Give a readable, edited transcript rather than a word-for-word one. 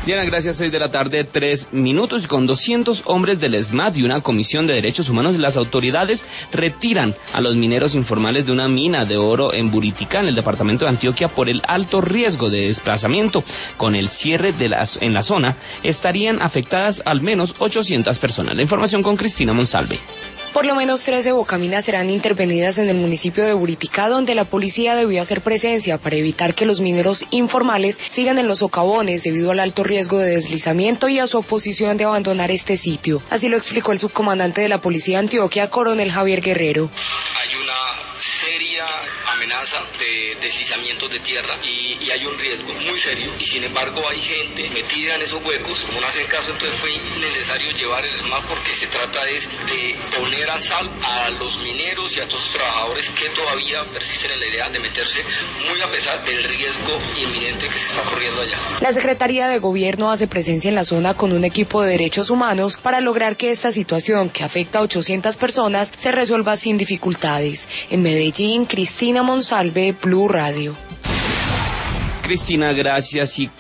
Diana, gracias. 6 de la tarde, 3 minutos, y con 200 hombres del ESMAD y una comisión de derechos humanos, las autoridades retiran a los mineros informales de una mina de oro en Buriticá, en el departamento de Antioquia, por el alto riesgo de desplazamiento. Con el cierre en la zona, estarían afectadas al menos 800 personas. La información con Cristina Monsalve. Por lo menos 13 bocaminas serán intervenidas en el municipio de Buriticá, donde la policía debió hacer presencia para evitar que los mineros informales sigan en los socavones debido al alto riesgo de deslizamiento y a su oposición de abandonar este sitio. Así lo explicó el subcomandante de la policía de Antioquia, coronel Javier Guerrero. Hay una seria amenaza de deslizamientos de tierra y hay un riesgo muy serio, y sin embargo hay gente metida en esos huecos. Como no hacen caso, entonces fue necesario llevar el ESMAD, porque se trata de poner a salvo a los mineros y a todos los trabajadores que todavía persisten en la idea de meterse, muy a pesar del riesgo inminente que se está corriendo allá. La Secretaría de Gobierno hace presencia en la zona con un equipo de derechos humanos para lograr que esta situación, que afecta a 800 personas, se resuelva sin dificultades. En Medellín, Cristina Monsalve, Blue Radio. Cristina, gracias. Y